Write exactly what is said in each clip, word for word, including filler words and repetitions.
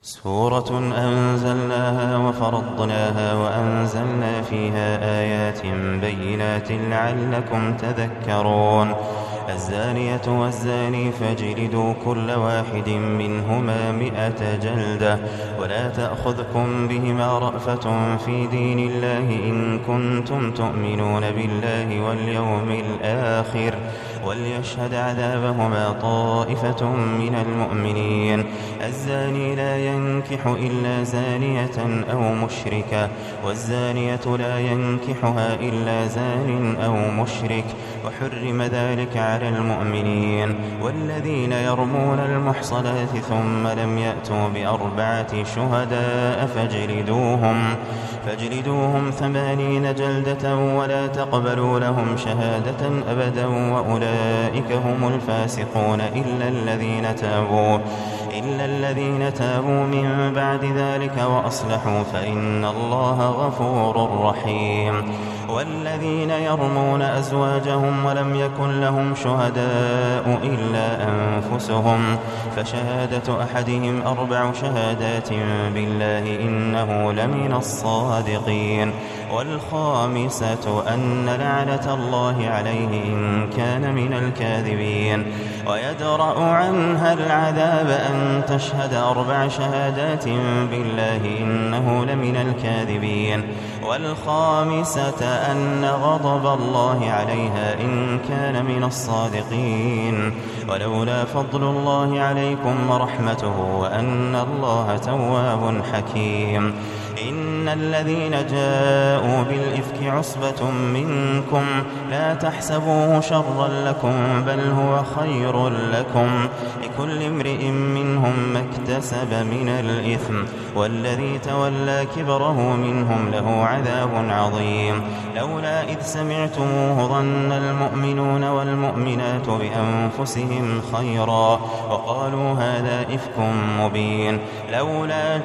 سورة أنزلناها وفرضناها وأنزلنا فيها آيات بينات لعلكم تذكرون. الزانية والزاني فاجلدوا كل واحد منهما مئة جلدة ولا تأخذكم بهما رأفة في دين الله إن كنتم تؤمنون بالله واليوم الآخر وليشهد عذابهما طائفة من المؤمنين. الزاني لا ينكح إلا زانية أو مشركة والزانية لا ينكحها إلا زان أو مشرك وحرم ذلك على المؤمنين. والذين يرمون المحصنات ثم لم يأتوا بأربعة شهداء فاجلدوهم فاجلدوهم ثمانين جلدة ولا تقبلوا لهم شهادة أبدا وأولئك هم الفاسقون إلا الذين تابوا إلا الذين تابوا من بعد ذلك وأصلحوا فإن الله غفور رحيم. والذين يرمون أزواجهم ولم يكن لهم شهداء إلا أنفسهم فشهادة أحدهم أربع شهادات بالله إنه لمن الصادقين. والخامسة أن لعنة الله عليه إن كان من الكاذبين. ويدرأ عنها العذاب أن تشهد أربع شهادات بالله إنه لمن الكاذبين. والخامسة أن غضب الله عليها إن كان من الصادقين. ولولا فضل الله عليكم ورحمته وأن الله تواب حكيم. إن الذين جاءوا بالإفك عصبة منكم لا تحسبوه شرا لكم بل هو خير لكم لكل امرئ منهم ما اكتسب من الإثم والذي تولى كبره منهم له عذاب عظيم. لولا إذ سمعتموه ظن المؤمنون والمؤمنات بأنفسهم خيرا وقالوا هذا إفك مبين. لولا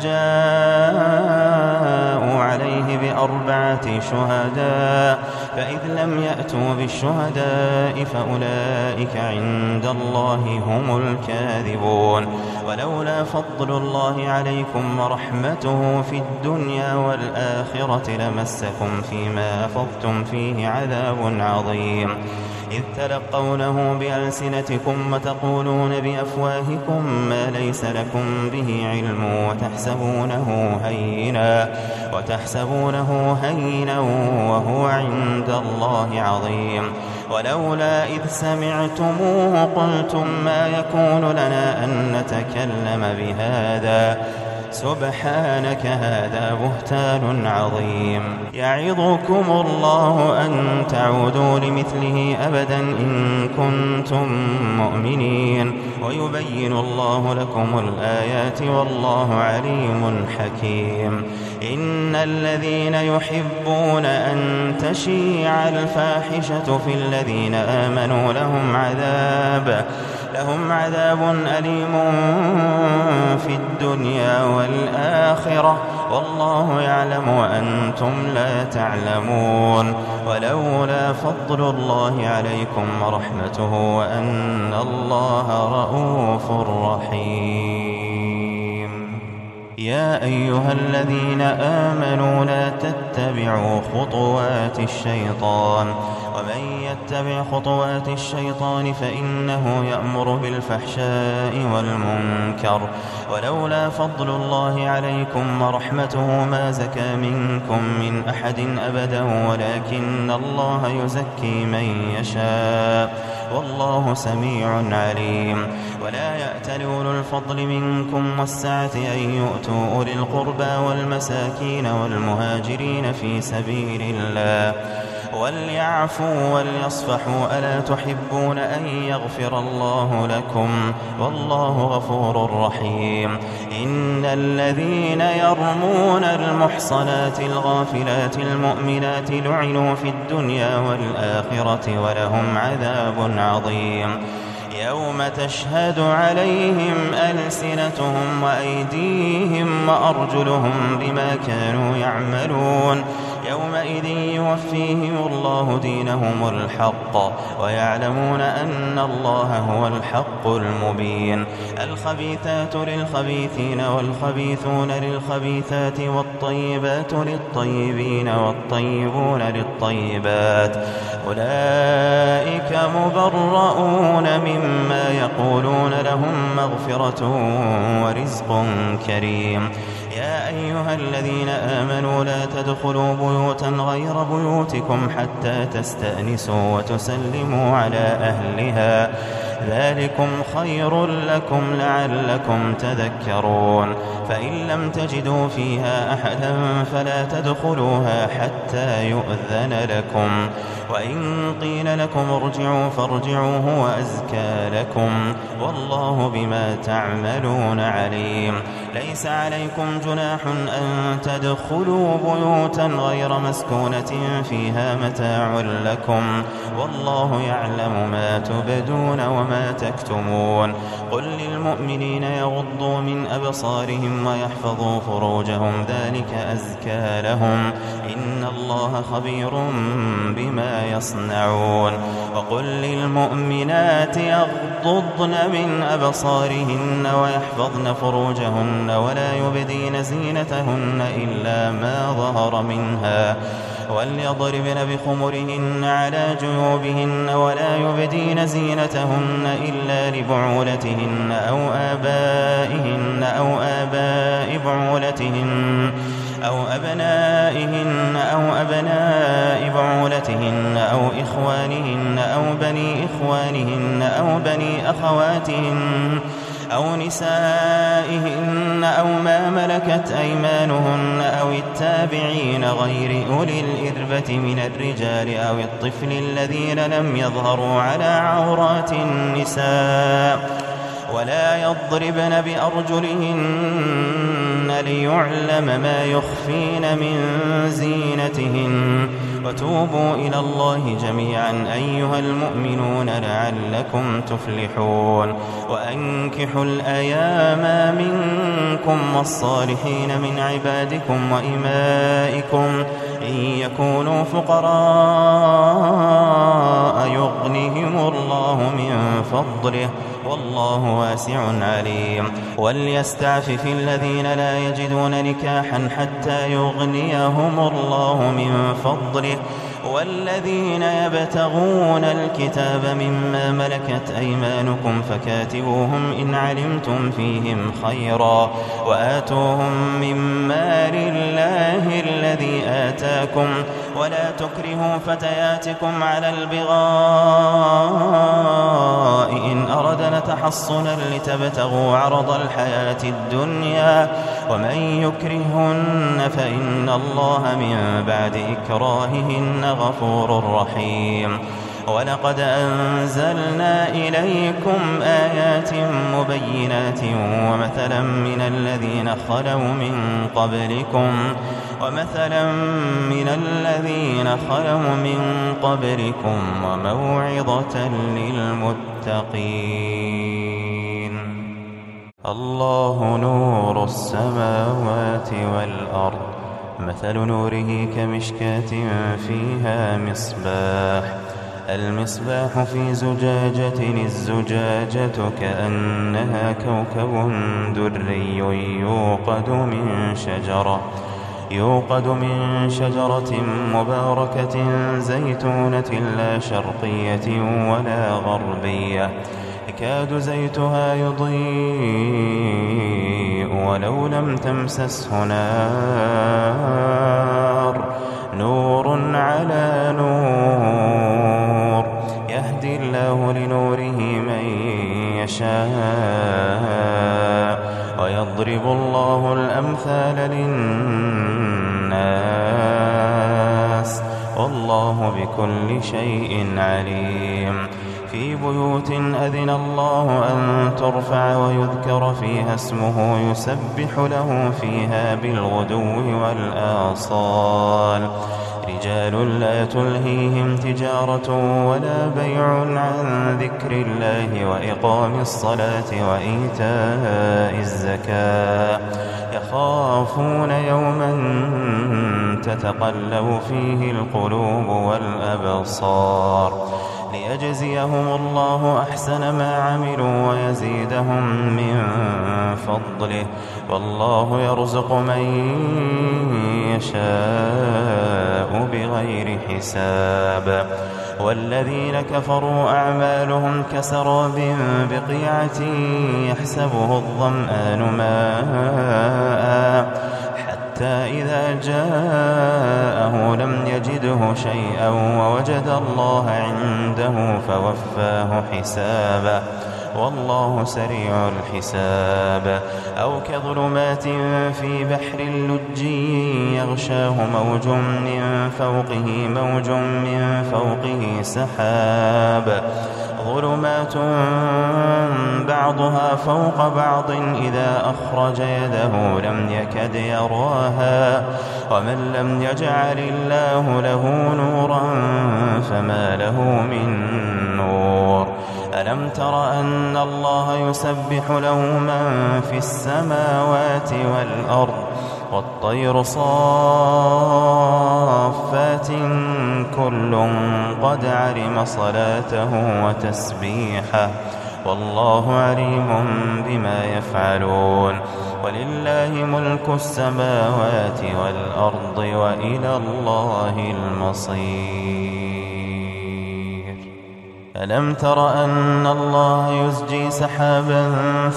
جاءوا عليه بأربعة شهداء فإذ لم يأتوا بالشهداء فأولئك عند الله هم الكاذبون. ولولا فضل الله عليكم ورحمته في الدنيا والآخرة لمسكم فيما أفضتم فيه عذاب عظيم إذ تلقونه بألسنتكم وتقولون بأفواهكم ما ليس لكم به علم وتحسبونه هينا وتحسبونه هينا وهو عند الله عظيم. ولولا إذ سمعتموه قلتم ما يكون لنا أن نتكلم بهذا سبحانك هذا بهتان عظيم. يعظكم الله أن تعودوا لمثله أبدا إن كنتم مؤمنين ويبين الله لكم الآيات والله عليم حكيم. إن الذين يحبون أن تشيع الفاحشة في الذين آمنوا لهم عذاب لهم عذاب أليم في الدنيا والآخرة والله يعلم وأنتم لا تعلمون. ولولا فضل الله عليكم ورحمته وأن الله رؤوف رحيم. يا أيها الذين آمنوا لا تتبعوا خطوات الشيطان ومن يتبع خطوات الشيطان فإنه يأمر بالفحشاء والمنكر. ولولا فضل الله عليكم ورحمته ما زكى منكم من أحد أبدا ولكن الله يزكي من يشاء والله سميع عليم. ولا يأتل أولو الفضل منكم والسعة أن يؤتوا أولي القربى والمساكين والمهاجرين في سبيل الله وليعفوا وليصفحوا ألا تحبون أن يغفر الله لكم والله غفور رحيم. إن الذين يرمون المحصنات الغافلات المؤمنات لعنوا في الدنيا والآخرة ولهم عذاب عظيم. يوم تشهد عليهم ألسنتهم وأيديهم وأرجلهم بما كانوا يعملون يومئذ يوفيهم الله دينهم الحق ويعلمون أن الله هو الحق المبين. الخبيثات للخبيثين والخبيثون للخبيثات والطيبات للطيبين والطيبون للطيبات أولئك مبرؤون مما يقولون لهم مغفرة ورزق كريم. يا أيها الذين آمنوا لا تدخلوا بيوتا غير بيوتكم حتى تستأنسوا وتسلموا على أهلها ذلكم خير لكم لعلكم تذكرون. فإن لم تجدوا فيها أحدا فلا تدخلوها حتى يؤذن لكم وإن قيل لكم ارجعوا فارجعوا هو أزكى لكم والله بما تعملون عليم. ليس عليكم جناح أن تدخلوا بيوتا غير مسكونة فيها متاع لكم والله يعلم ما تبدون وما تكتمون. قل للمؤمنين يغضوا من أبصارهم ويحفظوا فروجهم ذلك أزكى لهم إن الله خبير بما يصنعون. وقل للمؤمنات يغضضن من أبصارهن ويحفظن فروجهن ولا يبدين زينتهن إلا ما ظهر منها وليضربن بخمرهن على جيوبهن ولا يبدين زينتهن إلا لبعولتهن أو آبائهن أو آباء بعولتهن أو أبنائهن أو أبناء بعولتهن أو إخوانهن أو بني إخوانهن أو بني أخواتهن أو نسائهن أو ما ملكت أيمانهن أو التابعين غير أولي الإربة من الرجال أو الطفل الذين لم يظهروا على عورات النساء ولا يضربن بأرجلهن ليعلم ما يخفين من زينتهن. وتوبوا إلى الله جميعا أيها المؤمنون لعلكم تفلحون. وأنكحوا الأيام منكم والصالحين من عبادكم وإمائكم إن يكونوا فقراء يغنهم الله من فضله والله واسع عليم. وليستعفف الذين لا يجدون نكاحا حتى يغنيهم الله من فضله والذين يبتغون الكتاب مما ملكت أيمانكم فكاتبوهم إن علمتم فيهم خيرا وآتوهم من مال الله الذي آتاكم ولا تكرهوا فتياتكم على البغاء إن أردنا تحصنا لتبتغوا عرض الحياة الدنيا ومن يكرهن فإن الله من بعد إكراههن غفور رحيم. ولقد أنزلنا إليكم آيات مبينات ومثلا من الذين خلوا من قبلكم ومثلا من الذين خلوا من قبلكم وموعظة للمتقين. الله نور السماوات والأرض مثل نوره كمشكاة فيها مصباح المصباح في زجاجة الزجاجة كأنها كوكب دري يوقد من شجرة يوقد من شجرة مباركة زيتونة لا شرقية ولا غربية يكاد زيتها يضيء ولو لم تمسسه نار نور على نور يهدي الله لنوره من يشاء ويضرب الله الأمثال للناس والله بكل شيء عليم. في بيوت أذن الله أن ترفع ويذكر فيها اسمه يسبح له فيها بالغدو والآصال رجال لا تلهيهم تجارة ولا بيع عن ذكر الله وإقام الصلاة وإيتاء الزكاة يخافون يوما تتقلب فيه القلوب والأبصار ليجزيهم الله أحسن ما عملوا ويزيدهم من فضله والله يرزق من يشاء بغير حساب والذين كفروا أعمالهم كسراب بقيعة يحسبه الظمآن ماء حتى إذا جاءه لم يجده شيئا ووجد الله عنده فوفاه حسابه والله سريع الحساب أو كظلمات في بحر لجي يغشاه موج من فوقه موج من فوقه سحاب ظلمات بعضها فوق بعض إذا أخرج يده لم يكد يراها ومن لم يجعل الله له نورا فما له من نور ألم تر أن الله يسبح له من في السماوات والأرض والطير صافات كل قد علم صلاته وتسبيحه والله عليم بما يفعلون ولله ملك السماوات والأرض وإلى الله المصير ألم تر أن الله يزجي سحابا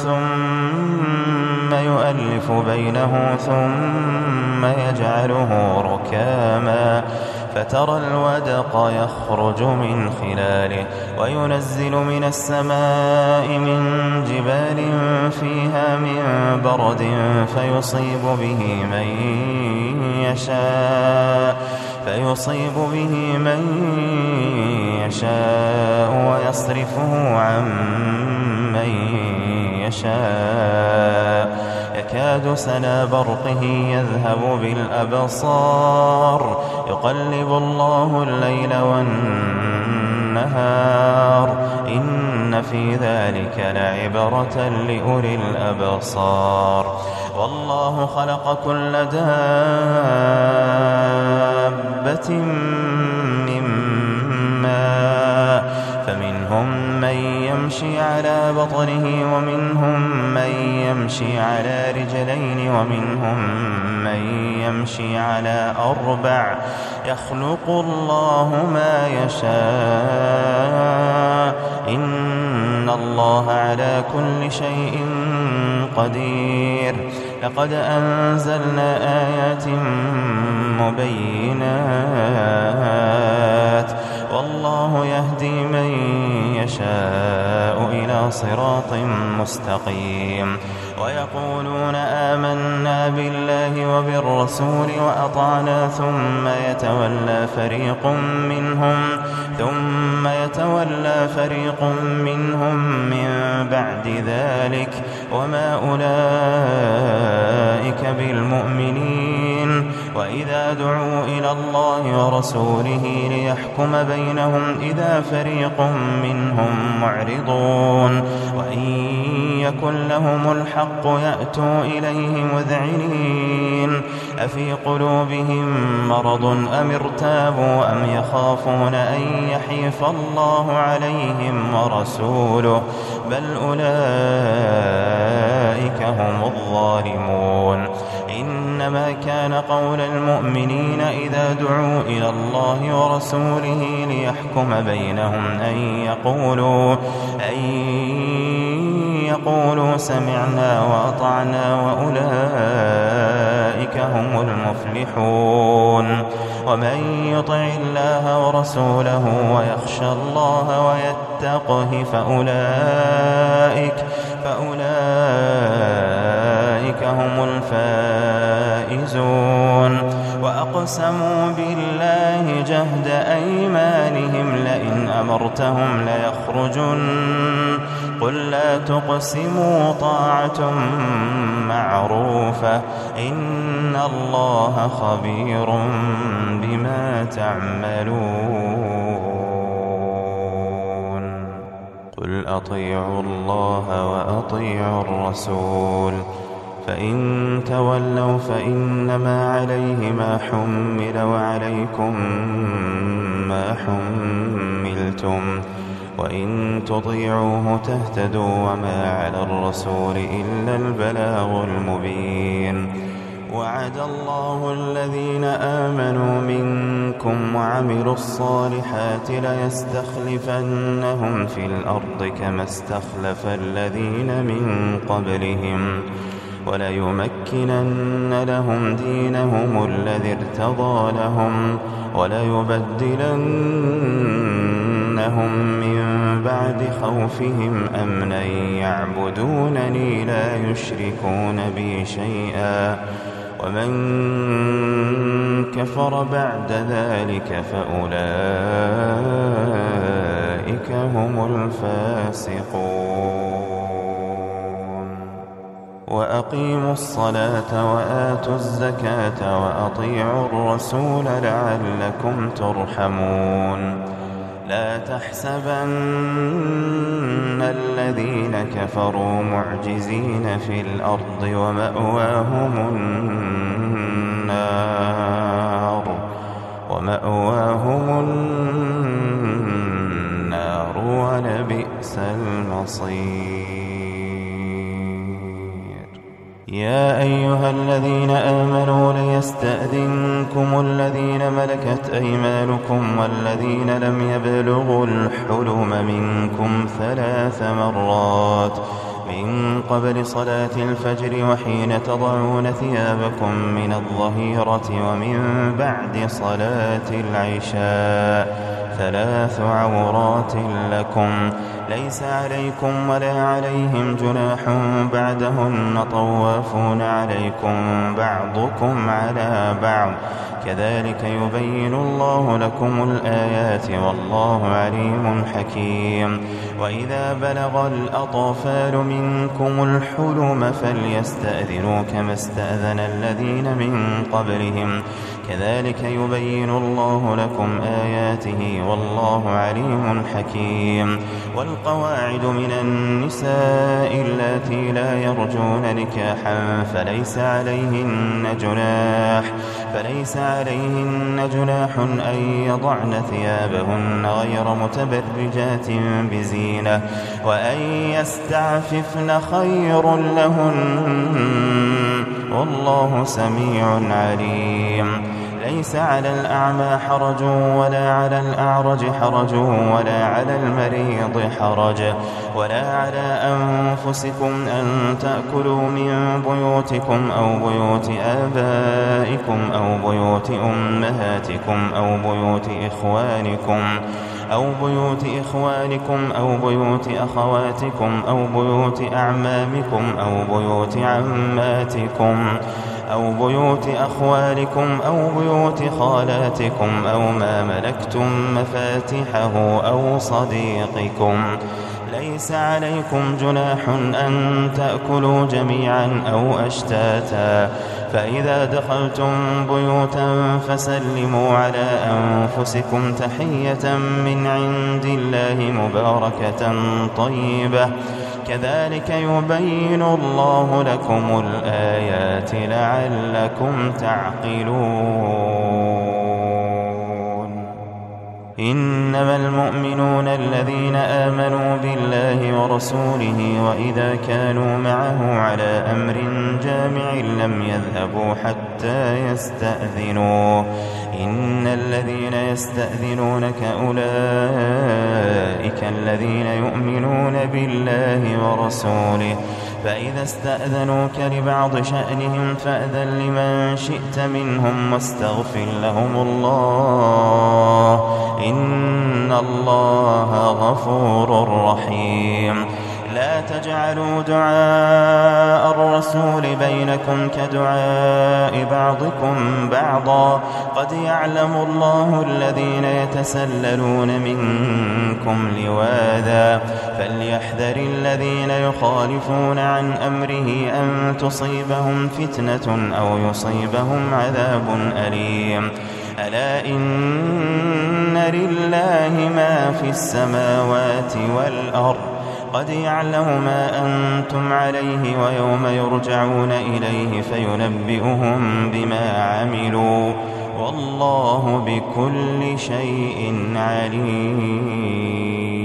ثم يؤلف بينه ثم يجعله ركاما فترى الودق يخرج من خلاله وينزل من السماء من جبال فيها من برد فيصيب به من يشاء فيصيب به من يشاء ويصرفه عن من يشاء يكاد سنا برقه يذهب بالأبصار يقلب الله الليل والنهار إن في ذلك لعبرة لأولي الأبصار والله خلق كل دابة من ماء فمنهم من يمشي على بطنه ومنهم من يمشي على رجلين ومنهم من يمشي على أربع يخلق الله ما يشاء إن الله على كل شيء قدير لقد أنزلنا آيات مبينات والله يهدي من يشاء إلى صراط مستقيم ويقولون آمنا بالله وبالرسول وأطعنا ثم يتولى فريق منهم ثم يتولى فريق منهم من بعد ذلك وما أولئك بالمؤمنين وإذا دعوا إلى الله ورسوله ليحكم بينهم إذا فريق منهم معرضون وإن يكن لهم الحق يأتوا إليه مذعنين أفي قلوبهم مرض أم ارتابوا أم يخافون أن يحيف الله عليهم ورسوله بل أولئك هم الظالمون إنما كان قول المؤمنين إذا دعوا إلى الله ورسوله ليحكم بينهم أن يقولوا أن يقولوا سمعنا وأطعنا وأولئك هم المفلحون ومن يطع الله ورسوله ويخشى الله ويتقه فأولئك فأولئك هم الفائزون وأقسموا بالله جهد أيمانهم لئن أمرتهم ليخرجن قل لا تقسموا طاعة معروفة إن الله خبير بما تعملون قل أطيعوا الله وأطيعوا الرسول فإن تولوا فإنما عليه ما حمل وعليكم ما حملتم وإن تطيعوه تهتدوا وما على الرسول إلا البلاغ المبين. وعد الله الذين آمنوا منكم وعملوا الصالحات ليستخلفنهم في الأرض كما استخلف الذين من قبلهم وليمكنن لهم دينهم الذي ارتضى لهم وليبدلنهم من بعد خوفهم أمنا يعبدونني لا يشركون بي شيئا ومن كفر بعد ذلك فأولئك هم الفاسقون. وأقيموا الصلاة وآتوا الزكاة وأطيعوا الرسول لعلكم ترحمون. لا تحسبن الذين كفروا معجزين في الأرض ومأواهم النار ومأواهم النار ولبئس المصير. يا أيها الذين آمنوا ليستأذنكم الذين ملكت أيمانكم والذين لم يبلغوا الحلم منكم ثلاث مرات من قبل صلاة الفجر وحين تضعون ثيابكم من الظهيرة ومن بعد صلاة العشاء ثلاث عورات لكم ليس عليكم ولا عليهم جناح بعدهن طوافون عليكم بعضكم على بعض كذلك يبين الله لكم الآيات والله عليم حكيم. وإذا بلغ الأطفال منكم الحلم فليستأذنوا كما استأذن الذين من قبلهم كذلك يبين الله لكم آياته والله عليم حكيم. والقواعد من النساء اللاتي لا يرجون نكاحا فليس عليهن جناح فليس عليهن جناح أن يضعن ثيابهن غير متبرجات بزينة وأن يستعففن خير لهن والله سميع عليم. ليس على الأعمى حرج ولا على الأعرج حرج ولا على المريض حرج ولا على أنفسكم أن تأكلوا من بيوتكم أو بيوت آبائكم أو بيوت أمهاتكم أو بيوت إخوانكم أو بيوت إخوانكم أو بيوت أخواتكم أو بيوت أعمامكم أو بيوت عماتكم أو بيوت أخوالكم أو بيوت خالاتكم أو ما ملكتم مفاتحه أو صديقكم. ليس عليكم جناح أن تأكلوا جميعا أو أشتاتا فإذا دخلتم بيوتا فسلموا على أنفسكم تحية من عند الله مباركة طيبة كذلك يبين الله لكم الآيات لعلكم تعقلون. إنما المؤمنون الذين آمنوا بالله ورسوله وإذا كانوا معه على أمر جامع لم يذهبوا حتى يستأذنوه إن الذين يستأذنونك أولئك الذين يؤمنون بالله ورسوله فإذا استأذنوك لبعض شأنهم فأذن لمن شئت منهم واستغفر لهم الله إن الله غفور رحيم. لا تجعلوا دعاء الرسول بينكم كدعاء بعضكم بعضا قد يعلم الله الذين يتسللون منكم لواذا فليحذر الذين يخالفون عن أمره أن تصيبهم فتنة أو يصيبهم عذاب أليم. ألا إن لله ما في السماوات والأرض قد يعلم ما أنتم عليه ويوم يرجعون إليه فينبئهم بما عملوا والله بكل شيء عليم.